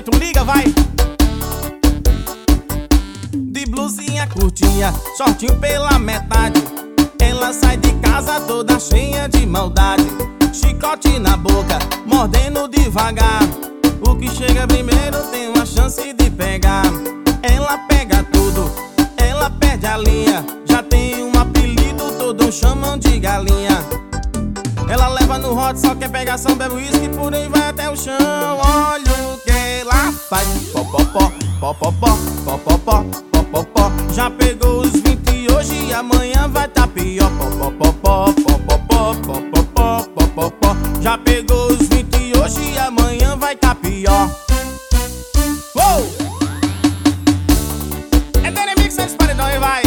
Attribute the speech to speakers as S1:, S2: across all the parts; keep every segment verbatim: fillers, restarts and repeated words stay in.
S1: dezoito, liga, vai! De blusinha curtinha, shortinho pela metade, ela sai de casa toda cheia de maldade. Chicote na boca, mordendo devagar, o que chega primeiro tem uma chance de pegar. Ela pega tudo, ela perde a linha, já tem um apelido, todos chamam de galinha. Ela leva no hot, só quer pegação, bebe uísque, por aí vai até o chão. Olha o que ela faz, pó, pó, pó, pó, pó, pó, pó, pó, pó, pó, pó, pó. Já pegou os vinte hoje e amanhã vai tá pior. Pó, pó, pó, pó, pó, pó, pó, pó, pó, pó, pó, pó. Já pegou os vinte hoje e amanhã vai tá pior. Uou! É Dynamix nesse paredão e vai.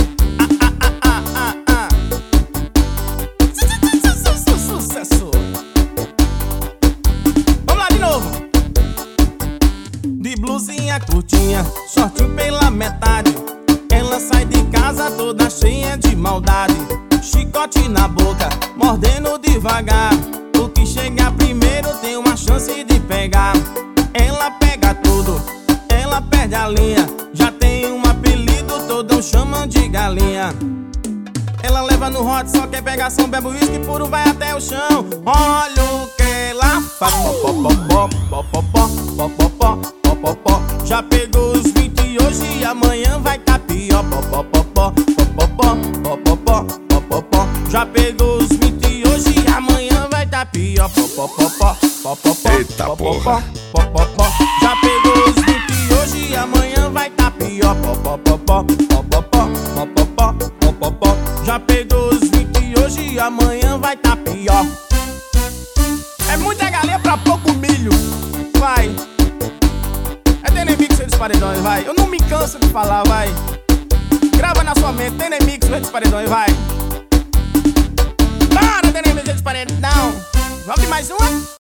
S1: Sucesso. Vamos lá de novo. De blusinha curtinha, shortinho pela metade, ela sai de casa toda cheia de maldade. Chicote na boca, mordendo devagar, o que chega primeiro tem uma chance de pegar. Ela pega tudo, ela perde a linha, já tem um apelido, todos chamam de galinha. Ela leva no hot, só quer pegação, bebe uísque, puro vai até o chão. Olha o que ela faz, pó, pó, pó, pó, pó, pó, pó, pó, pó, pó, pó, pó. Já pegou os vinte hoje e amanhã vai tá pior. Pó, pó, pó, pó, pó, pó, pó, pó, pó, pó, pó, pó. Já pegou os vinte hoje e amanhã vai tá pior. Pó, pó, pó, pó, pó, pó, pó,
S2: Eita
S1: pó,
S2: porra.
S1: pó, pó, pó. Já pegou os vinte hoje e amanhã vai tá pior. Pó, pó, pó, pó, pó, pó, pó, pó, pó, pó, pó, pó. Já pegou os vinte hoje e amanhã vai tá pior. É muita galinha pra pouco milho. Vai. É Dynamix dos paredões, vai. Eu não me canso de falar, vai. Grava na sua mente, Dynamix dos paredões, vai. Para, Dynamix dos paredão. Vamos de mais uma?